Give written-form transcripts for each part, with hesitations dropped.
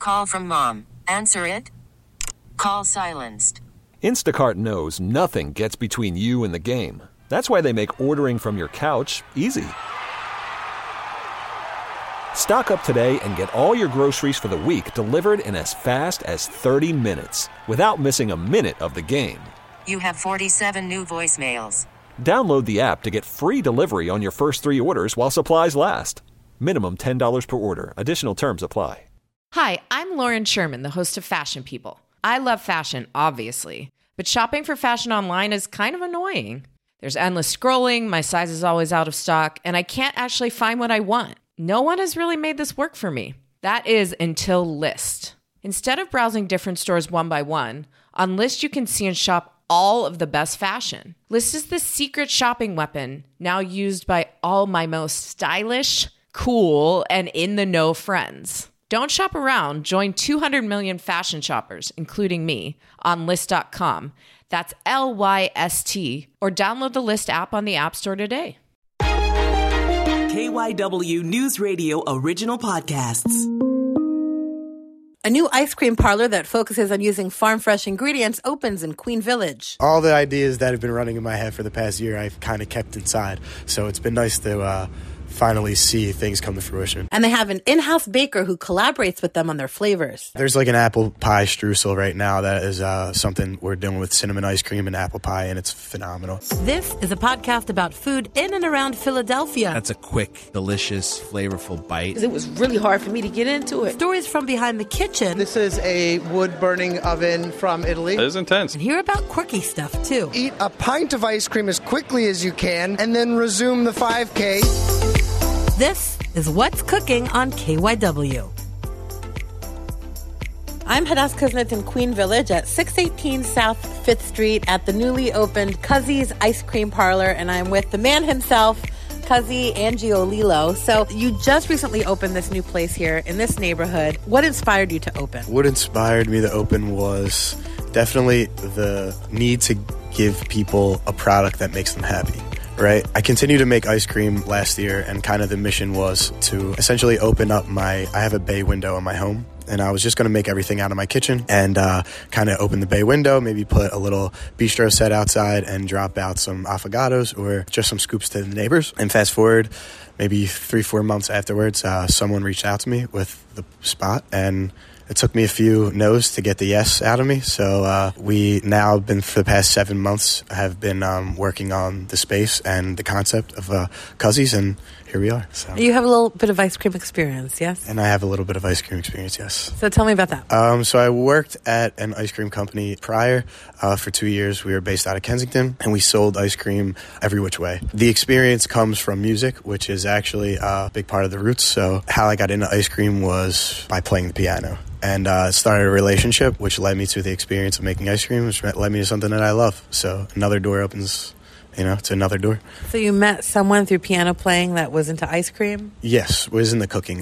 Call from mom. Answer it. Call silenced. Instacart knows nothing gets between you and the game. That's why they make ordering from your couch easy. Stock up today and get all your groceries for the week delivered in as fast as 30 minutes without missing a minute of the game. You have 47 new voicemails. Download the app to get free delivery on your first 3 orders while supplies last. Minimum $10 per order. Additional terms apply. Hi, I'm Lauren Sherman, the host of Fashion People. I love fashion, obviously, but shopping for fashion online is kind of annoying. There's endless scrolling, my size is always out of stock, and I can't actually find what I want. No one has really made this work for me. That is until Lyst. Instead of browsing different stores one by one, on Lyst you can see and shop all of the best fashion. Lyst is the secret shopping weapon now used by all my most stylish, cool, and in-the-know friends. Don't shop around. Join 200 million fashion shoppers, including me, on Lyst.com. That's LYST. Or download the Lyst app on the App Store today. KYW News Radio original podcasts. A new ice cream parlor that focuses on using farm-fresh ingredients opens in Queen Village. All the ideas that have been running in my head for the past year, I've kind of kept inside. So it's been nice to finally see things come to fruition. And they have an in-house baker who collaborates with them on their flavors. There's like an apple pie streusel right now that is something we're doing with cinnamon ice cream and apple pie, and it's phenomenal. This is a podcast about food in and around Philadelphia. That's a quick, delicious, flavorful bite. It was really hard for me to get into it. Stories from behind the kitchen. This is a wood-burning oven from Italy. It is intense. And hear about quirky stuff, too. Eat a pint of ice cream as quickly as you can, and then resume the 5K. This is What's Cooking on KYW. I'm Hadass Kuznets in Queen Village at 618 South 5th Street at the newly opened Cuzzy's Ice Cream Parlor, and I'm with the man himself, Cuzzy Angiolillo. So you just recently opened this new place here in this neighborhood. What inspired you to open? What inspired me to open was definitely the need to give people a product that makes them happy. Right. I continued to make ice cream last year, and kind of the mission was to essentially open up I have a bay window in my home, and I was just going to make everything out of my kitchen and kind of open the bay window, maybe put a little bistro set outside and drop out some affogatos or just some scoops to the neighbors. And fast forward maybe 3-4 months afterwards, someone reached out to me with the spot, and it took me a few no's to get the yes out of me. So we now been, for the past 7 months, have been working on the space and the concept of Cuzzy's, and here we are. So. You have a little bit of ice cream experience, yes? And I have a little bit of ice cream experience, yes. So tell me about that. So I worked at an ice cream company prior. For 2 years, we were based out of Kensington, and we sold ice cream every which way. The experience comes from music, which is actually a big part of the roots. So how I got into ice cream was by playing the piano. And started a relationship, which led me to the experience of making ice cream, which led me to something that I love. So another door opens, to another door. So you met someone through piano playing that was into ice cream? Yes, was into cooking.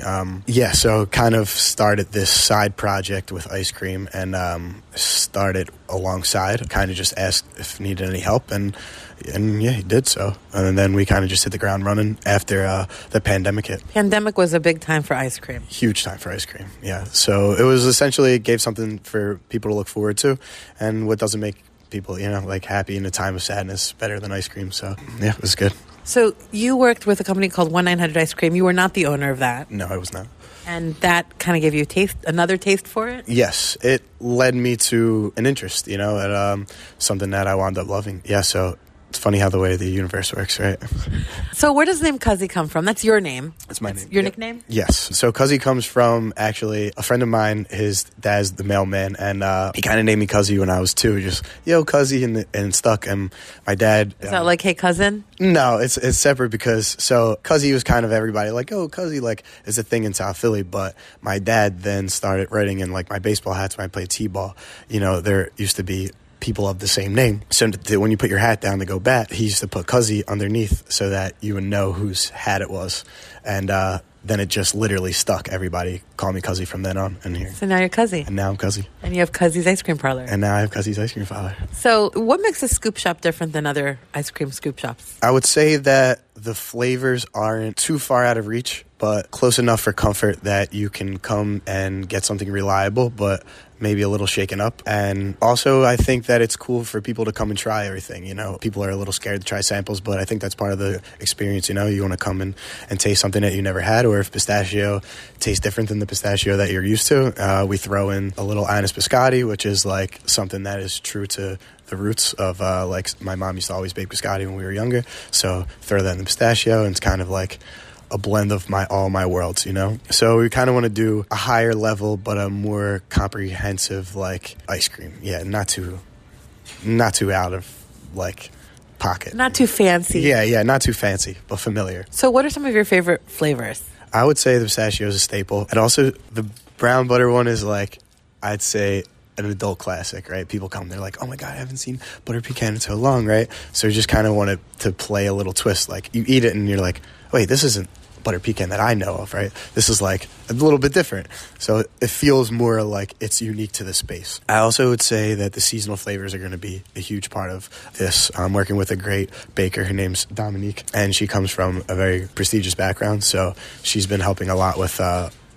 So kind of started this side project with ice cream, and started alongside, kind of just asked if needed any help, and yeah, he did so. And then we kind of just hit the ground running after the pandemic hit. Pandemic was a big time for ice cream. Huge time for ice cream, yeah. So it was essentially, it gave something for people to look forward to, and what doesn't make people, happy in a time of sadness better than ice cream. So yeah, it was good. So you worked with a company called 1-900 Ice Cream. You were not the owner of that. No, I was not. And that kind of gave you another taste for it? Yes, it led me to an interest, and something that I wound up loving. Yeah, so it's funny how the way the universe works, right? So where does the name Cuzzy come from? That's your name. That's my name. Your nickname? Yes. So Cuzzy comes from, actually, a friend of mine. His dad's the mailman, and he kind of named me Cuzzy when I was 2. Just, yo, Cuzzy, and stuck. And my dad... Is that like, hey, cousin? No, it's separate because, so Cuzzy was kind of everybody, like, oh, Cuzzy, is a thing in South Philly. But my dad then started writing in, my baseball hats when I played T-ball. There used to be people of the same name. So when you put your hat down to go bat, he used to put Cuzzy underneath so that you would know whose hat it was. And then it just literally stuck. Everybody called me Cuzzy from then on. And here. So now you're Cuzzy. And now I'm Cuzzy. And you have Cuzzy's Ice Cream Parlor. And now I have Cuzzy's Ice Cream Parlor. So what makes a scoop shop different than other ice cream scoop shops? I would say that the flavors aren't too far out of reach, but close enough for comfort that you can come and get something reliable, but maybe a little shaken up. And also, I think that it's cool for people to come and try everything. People are a little scared to try samples, but I think that's part of the experience. You want to come and taste something that you never had, or if pistachio tastes different than the pistachio that you're used to, we throw in a little Anise biscotti, which is like something that is true to the roots of like my mom used to always bake biscotti when we were younger. So throw that in the pistachio, and it's kind of like a blend of all my worlds, So we kind of want to do a higher level, but a more comprehensive like ice cream. Yeah, not too out of like pocket. Not too fancy. Yeah, not too fancy, but familiar. So what are some of your favorite flavors? I would say the pistachio is a staple. And also the brown butter one is like, I'd say, an adult classic, right? People come, they're like, oh my God, I haven't seen butter pecan in so long, right? So you just kind of want to play a little twist. Like you eat it and you're like, wait, this isn't butter pecan that I know of, right? This is like a little bit different. So it feels more like it's unique to the space. I also would say that the seasonal flavors are going to be a huge part of this. I'm working with a great baker. Her name's Dominique, and she comes from a very prestigious background. So she's been helping a lot with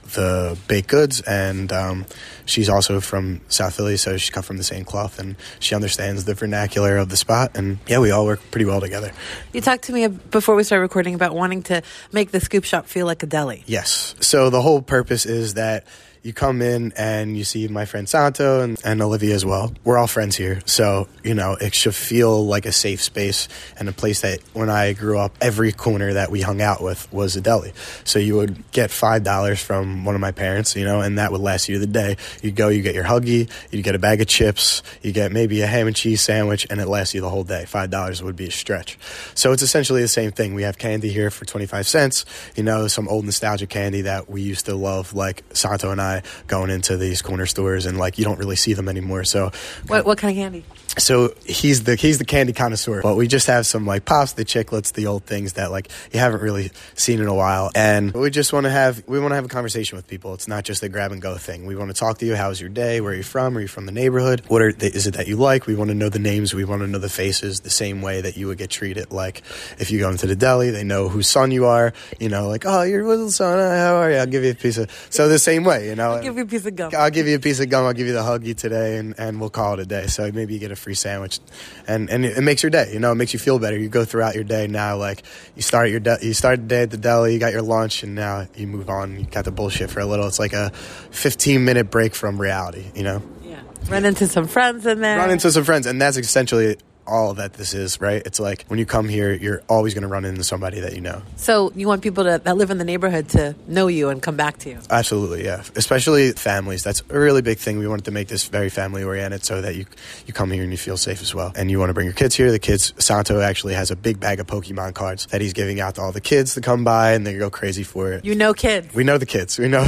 the baked goods, and she's also from South Philly, so she comes from the same cloth, and she understands the vernacular of the spot, and yeah, we all work pretty well together. You talked to me before we started recording about wanting to make the Scoop Shop feel like a deli. Yes. So the whole purpose is that you come in and you see my friend Santo and Olivia as well. We're all friends here. So, it should feel like a safe space and a place that when I grew up, every corner that we hung out with was a deli. So you would get $5 from one of my parents, and that would last you the day. You'd go, you get your Huggy, you'd get a bag of chips, you get maybe a ham and cheese sandwich, and it lasts you the whole day. $5 would be a stretch. So it's essentially the same thing. We have candy here for 25 cents, some old nostalgic candy that we used to love, like Santo and I going into these corner stores, and like you don't really see them anymore. So what kind of candy? So he's the candy connoisseur, but we just have some like pops, the chiclets, the old things that like you haven't really seen in a while, and we just want to have a conversation with people. It's not just a grab and go thing. We want to talk to you. How's your day? Where are you from? Are you from the neighborhood? Is it that you like? We want to know the names. We want to know the faces, the same way that you would get treated. Like if you go into the deli, they know whose son you are. Like, oh, you're little son. How are you? I'll give you a piece of. So the same way, I'll give you a piece of gum. I'll give you a piece of gum. I'll give you the Huggy today, and we'll call it a day. So maybe you get a free sandwich, and it makes your day. It makes you feel better. You go throughout your day now. Like you start the day at the deli, you got your lunch, and now you move on. You got the bullshit for a little. It's like a 15-minute break from reality. Yeah. Run into some friends in there. And that's essentially all that this is, right? It's like when you come here, you're always going to run into somebody that you know. So you want people that live in the neighborhood to know you and come back to you? Absolutely, yeah. Especially families. That's a really big thing. We wanted to make this very family-oriented so that you come here and you feel safe as well. And you want to bring your kids here. The kids, Santo actually has a big bag of Pokemon cards that he's giving out to all the kids to come by, and they go crazy for it. Kids. We know the kids. We know.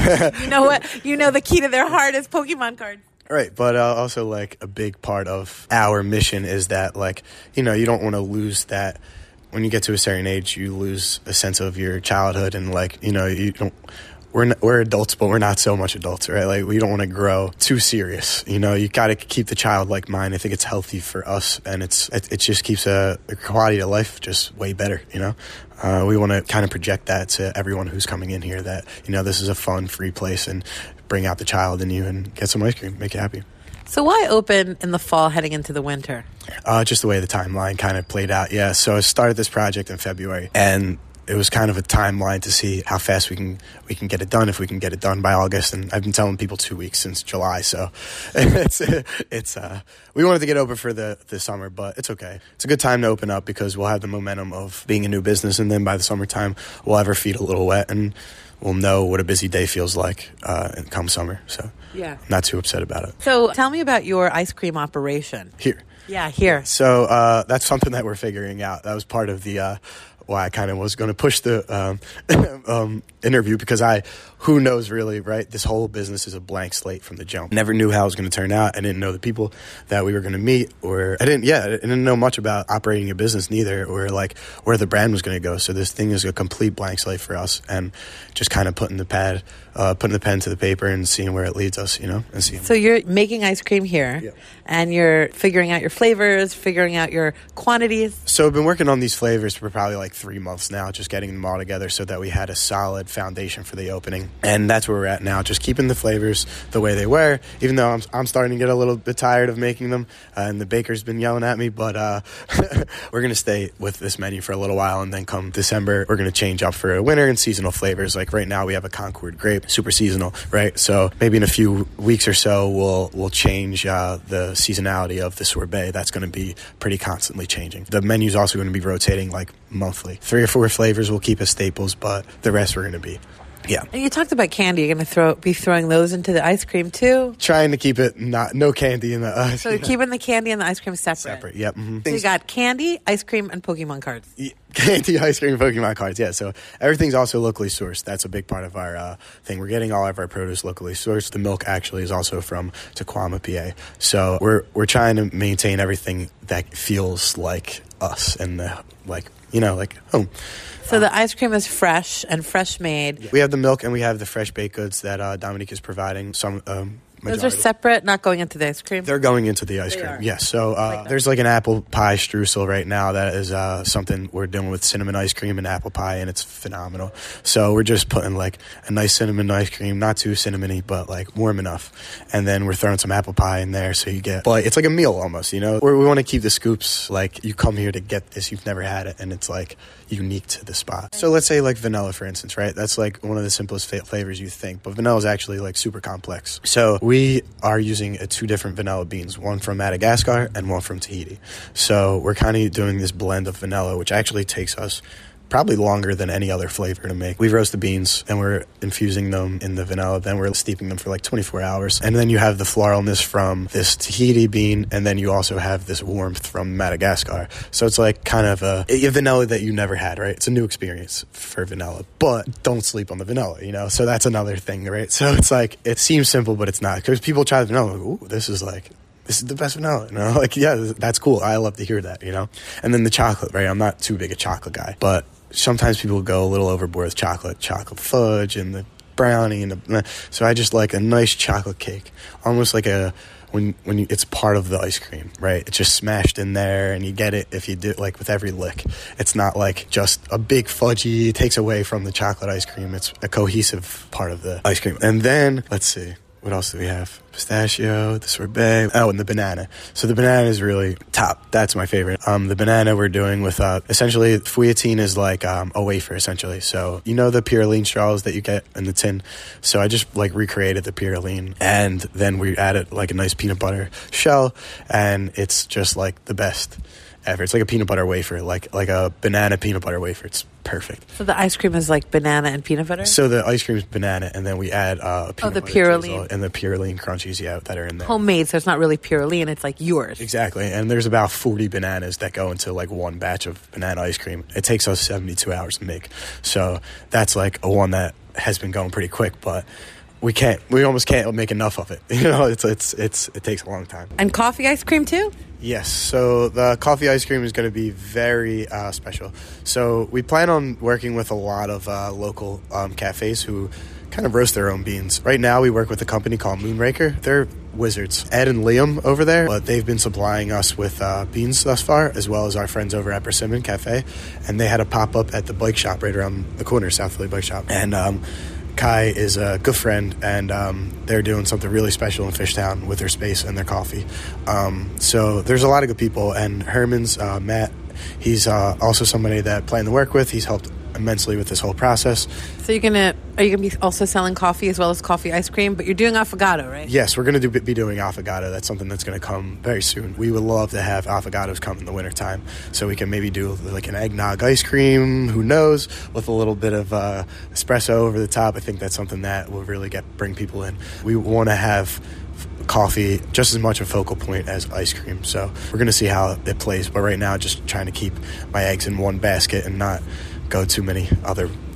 The key to their heart is Pokemon cards. Right, but also, like, a big part of our mission is that, like, you don't want to lose that. When you get to a certain age, you lose a sense of your childhood, and, like, you don't. We're adults, but we're not so much adults, right? Like, we don't want to grow too serious. You got to keep the childlike mind. I think it's healthy for us, and it just keeps a quality of life just way better. We want to kind of project that to everyone who's coming in here that this is a fun, free place, and bring out the child in you and get some ice cream, make you happy. So why open in the fall heading into the winter? Just the way the timeline kind of played out. Yeah. So I started this project in February, and it was kind of a timeline to see how fast we can get it done, if we can get it done by August. And I've been telling people 2 weeks since July. So it's we wanted to get open for the summer, but it's okay. It's a good time to open up because we'll have the momentum of being a new business. And then by the summertime, we'll have our feet a little wet and we'll know what a busy day feels like come summer. So yeah, I'm not too upset about it. So tell me about your ice cream operation. Here. Yeah, here. So that's something that we're figuring out. That was part of the why I kind of was going to push the interview, because I who knows really, right? This whole business is a blank slate from the jump. Never knew how it was going to turn out. I didn't know the people that we were going to meet, or I didn't know much about operating a business neither, or like where the brand was going to go. So this thing is a complete blank slate for us, and just kind of putting the pen to the paper and seeing where it leads us, and seeing. So you're making ice cream here, and you're figuring out your flavors, figuring out your quantities. So I've been working on these flavors for probably like 3 months now, just getting them all together so that we had a solid foundation for the opening. And that's where we're at now, just keeping the flavors the way they were, even though I'm starting to get a little bit tired of making them, and the baker's been yelling at me, but we're going to stay with this menu for a little while, and then come December, we're going to change up for winter and seasonal flavors. Like right now we have a Concord grape, super seasonal, right? So maybe in a few weeks or so we'll change the seasonality of the sorbet. That's going to be pretty constantly changing. The menu's also going to be rotating like monthly. 3 or 4 flavors we'll keep as staples, but the rest we're going to be. Yeah. And you talked about candy. You're going to be throwing those into the ice cream too? Trying to keep it no candy in the ice cream. So keeping the candy and the ice cream separate? Separate, yep. Mm-hmm. So you got candy, ice cream, and Pokemon cards. Candy, ice cream, Pokemon cards, yeah. So everything's also locally sourced. That's a big part of our thing. We're getting all of our produce locally sourced. The milk actually is also from Tequama, PA. So we're trying to maintain everything that feels like us and like home. So the ice cream is fresh and fresh made. We have the milk and we have the fresh baked goods that Dominique is providing. Those are separate, not going into the ice cream? They're going into the ice cream, yes. So there's like an apple pie streusel right now that is something we're doing with cinnamon ice cream and apple pie, and it's phenomenal. So we're just putting like a nice cinnamon ice cream, not too cinnamony, but like warm enough. And then we're throwing some apple pie in there, so but it's like a meal almost, We want to keep the scoops, like you come here to get this, you've never had it, and it's like unique to the spot. So let's say like vanilla, for instance, right? That's like one of the simplest flavors you think, but vanilla is actually like super complex. So we are using 2 different vanilla beans, one from Madagascar and one from Tahiti. So we're kind of doing this blend of vanilla, which actually takes us probably longer than any other flavor to make. We roast the beans and we're infusing them in the vanilla. Then we're steeping them for like 24 hours. And then you have the floralness from this Tahiti bean. And then you also have this warmth from Madagascar. So it's like kind of a vanilla that you never had, right? It's a new experience for vanilla. But don't sleep on the vanilla, So that's another thing, right? So it's like, it seems simple, but it's not. Because people try the vanilla, like, ooh, this is the best vanilla, Like, yeah, that's cool. I love to hear that, And then the chocolate, right? I'm not too big a chocolate guy, but sometimes people go a little overboard with chocolate fudge and the brownie so I just like a nice chocolate cake, almost like when it's part of the ice cream, right? It's just smashed in there, and you get it if you do like with every lick. It's not like just a big fudgy, it takes away from the chocolate ice cream. It's a cohesive part of the ice cream. And then let's see. What else do we have? Pistachio, the sorbet, and the banana. So the banana is really top. That's my favorite. The banana we're doing with, essentially, fouilletine is like a wafer, essentially. So, the Purolene straws that you get in the tin. So I just, recreated the Purolene, and then we added, a nice peanut butter shell, and it's just, the best ever. It's like a peanut butter wafer, like a banana peanut butter wafer. It's perfect. So the ice cream is like banana and peanut butter? So the ice cream is banana, and then we add peanut butter Purolene. And the Purolene crunchies, that are in there. Homemade, so it's not really Purolene, it's like yours. Exactly, and there's about 40 bananas that go into one batch of banana ice cream. It takes us 72 hours to make. So that's a one that has been going pretty quick, but we almost can't make enough of it. It takes a long time. And coffee ice cream too? Yes, so the coffee ice cream is going to be very special. So we plan on working with a lot of local cafes who kind of roast their own beans. Right now we work with a company called Moonraker. They're wizards. Ed and Liam over there, but they've been supplying us with beans thus far, as well as our friends over at Persimmon Cafe. And they had a pop-up at the bike shop right around the corner, South Philly Bike Shop. And Kai is a good friend, and they're doing something really special in Fishtown with their space and their coffee. So there's a lot of good people, and Herman's Matt, he's also somebody that I plan to work with. He's helped immensely with this whole process. So are you gonna be also selling coffee as well as coffee ice cream? But you're doing affogato, right? Yes, we're gonna be doing affogato. That's something that's gonna come very soon. We would love to have affogatos come in the wintertime, so we can maybe do an eggnog ice cream. Who knows? With a little bit of espresso over the top. I think that's something that will really bring people in. We want to have coffee just as much a focal point as ice cream, so we're gonna see how it plays. But right now, just trying to keep my eggs in one basket and not go too many other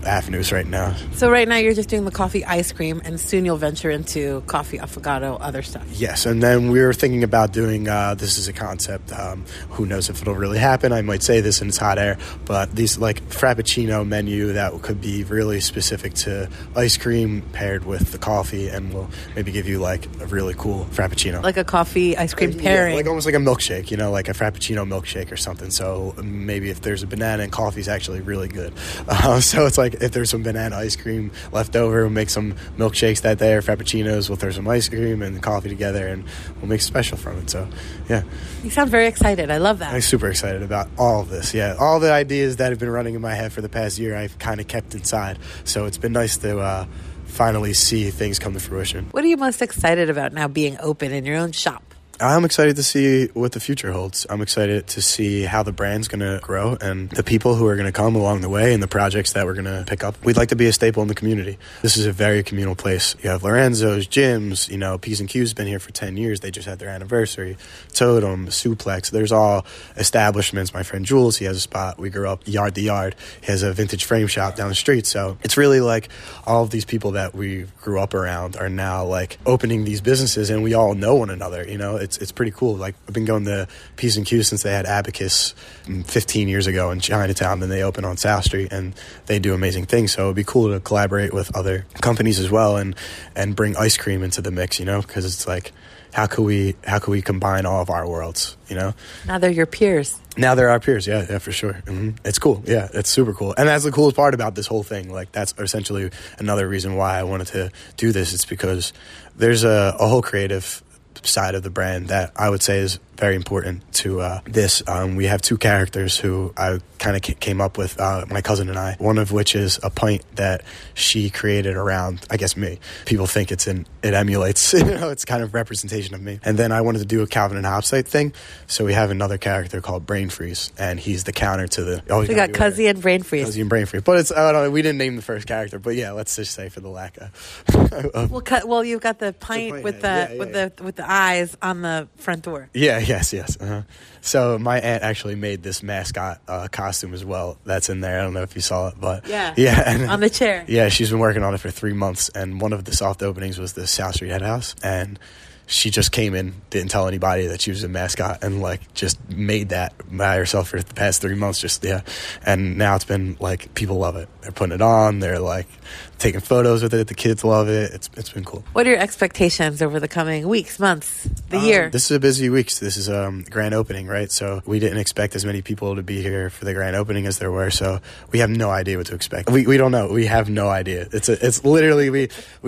avenues right now. So right now you're just doing the coffee ice cream, and soon you'll venture into coffee affogato, other stuff. Yes, and then we were thinking about doing, this is a concept, who knows if it'll really happen. I might say this and it's hot air, but these like Frappuccino menu that could be really specific to ice cream paired with the coffee, and we'll maybe give you like a really cool Frappuccino. Like a coffee ice cream pairing. Yeah, like almost like a milkshake, you know, like a Frappuccino milkshake or something. So maybe if there's a banana and coffee is actually really good. So it's like if there's some banana ice cream left over, we'll make some milkshakes that day or Frappuccinos. We'll throw some ice cream and coffee together and we'll make a special from it. So, yeah. You sound very excited. I love that. I'm super excited about all of this. Yeah, all the ideas that have been running in my head for the past year, I've kind of kept inside. So it's been nice to finally see things come to fruition. What are you most excited about now being open in your own shop? I'm excited to see what the future holds. I'm excited to see how the brand's going to grow and the people who are going to come along the way and the projects that we're going to pick up. We'd like to be a staple in the community. This is a very communal place. You have Lorenzo's, Jim's, you know, P's and Q's been here for 10 years. They just had their anniversary. Totem, Suplex. There's all establishments. My friend Jules, he has a spot. We grew up yard to yard. He has a vintage frame shop down the street. So it's really like all of these people that we grew up around are now like opening these businesses, and we all know one another, you know. It's pretty cool. Like, I've been going to P's and Q's since they had Abacus 15 years ago in Chinatown, and they opened on South Street, and they do amazing things. So it'd be cool to collaborate with other companies as well and bring ice cream into the mix, you know, because it's like, how could we combine all of our worlds, you know? Now they're your peers. Now they're our peers, yeah, for sure. Mm-hmm. It's cool, yeah, it's super cool. And that's the coolest part about this whole thing. Like, that's essentially another reason why I wanted to do this. It's because there's a whole creative side of the brand that I would say is very important to this. We have two characters who I kind of came up with, my cousin and I, one of which is a pint that she created around, I guess, me. People think it emulates, you know, it's kind of representation of me. And then I wanted to do a Calvin and Hobbes type thing, so we have another character called Brain Freeze, and he's the counter to the... So we got Cuzzy and Brain Freeze. Cuzzy and Brain Freeze. But it's, I don't know, we didn't name the first character, but yeah, let's just say for the lack of... Well, you've got the pint with the eyes on the front door. Yeah, yes. Uh-huh. So my aunt actually made this mascot costume as well. That's in there. I don't know if you saw it, but yeah, on the chair. Yeah, she's been working on it for 3 months, and one of the soft openings was the South Street Head House, and she just came in, didn't tell anybody that she was a mascot, and like just made that by herself for the past 3 months. And now it's been like, people love it. They're putting it on. They're like taking photos with it. The kids love it. It's been cool. What are your expectations over the coming weeks, months, the year? This is a busy week. This is grand opening, right? So we didn't expect as many people to be here for the grand opening as there were. So we have no idea what to expect. We don't know. We have no idea. It's literally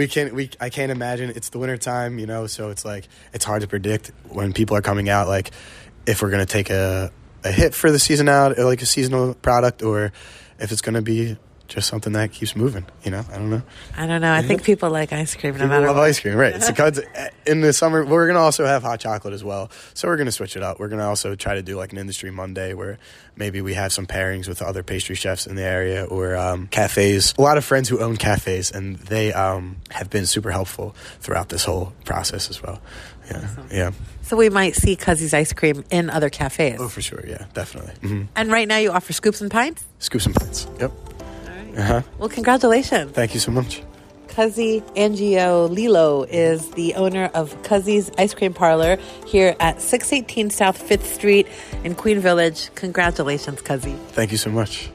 I can't imagine. It's the winter time, you know. So it's like, it's hard to predict when people are coming out. Like, if we're gonna take a hit for the season out, or like a seasonal product, or if it's gonna be just something that keeps moving, you know? I don't know. I think people like ice cream no matter what. Love ice cream, right. It's because in the summer, we're going to also have hot chocolate as well. So we're going to switch it up. We're going to also try to do like an Industry Monday where maybe we have some pairings with other pastry chefs in the area, or cafes. A lot of friends who own cafes, and they have been super helpful throughout this whole process as well. Yeah, awesome. Yeah. So we might see Cuzzy's ice cream in other cafes. Oh, for sure. Yeah, definitely. Mm-hmm. And right now you offer scoops and pints? Scoops and pints. Yep. Uh-huh. Well, congratulations. Thank you so much. Cuzzy Angiolillo is the owner of Cuzzy's Ice Cream Parlor here at 618 South 5th Street in Queen Village. Congratulations, Cuzzy. Thank you so much.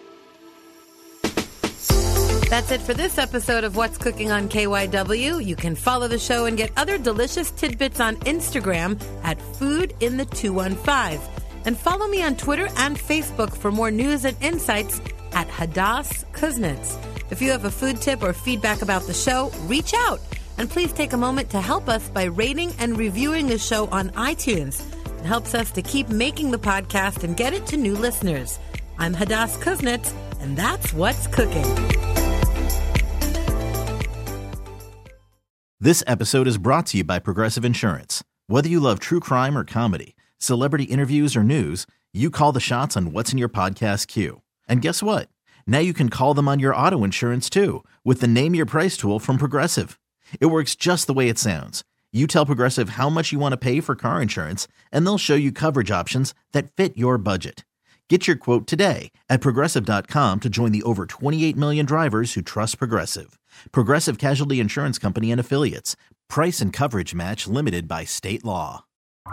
That's it for this episode of What's Cooking on KYW. You can follow the show and get other delicious tidbits on Instagram at foodinthe215. And follow me on Twitter and Facebook for more news and insights at Hadass Kuznets. If you have a food tip or feedback about the show, reach out. And please take a moment to help us by rating and reviewing the show on iTunes. It helps us to keep making the podcast and get it to new listeners. I'm Hadass Kuznets, and that's What's Cooking. This episode is brought to you by Progressive Insurance. Whether you love true crime or comedy, celebrity interviews or news, you call the shots on what's in your podcast queue. And guess what? Now you can call them on your auto insurance too with the Name Your Price tool from Progressive. It works just the way it sounds. You tell Progressive how much you want to pay for car insurance, and they'll show you coverage options that fit your budget. Get your quote today at Progressive.com to join the over 28 million drivers who trust Progressive. Progressive Casualty Insurance Company and Affiliates. Price and coverage match limited by state law.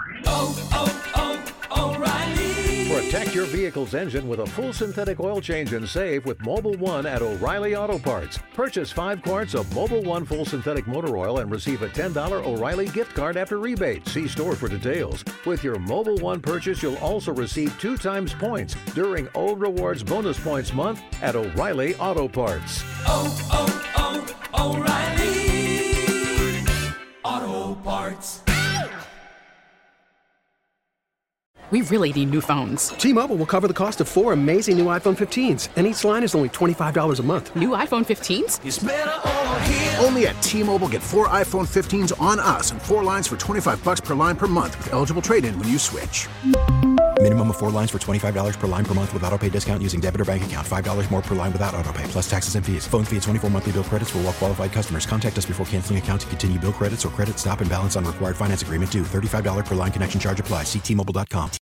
O'Reilly. Protect your vehicle's engine with a full synthetic oil change and save with Mobil 1 at O'Reilly Auto Parts. Purchase 5 quarts of Mobil 1 full synthetic motor oil and receive a $10 O'Reilly gift card after rebate. See store for details. With your Mobil 1 purchase, you'll also receive 2 times points during O Rewards Bonus Points Month at O'Reilly Auto Parts. O'Reilly Auto Parts. We really need new phones. T-Mobile will cover the cost of 4 amazing new iPhone 15s, and each line is only $25 a month. New iPhone 15s? It's better over here. Only at T-Mobile, get 4 iPhone 15s on us and 4 lines for $25 per line per month with eligible trade-in when you switch. Minimum of 4 lines for $25 per line per month with autopay discount using debit or bank account. $5 more per line without autopay, plus taxes and fees. Phone fee at 24 monthly bill credits for well-qualified customers. Contact us before canceling account to continue bill credits or credit stop and balance on required finance agreement due. $35 per line connection charge applies. See T-Mobile.com.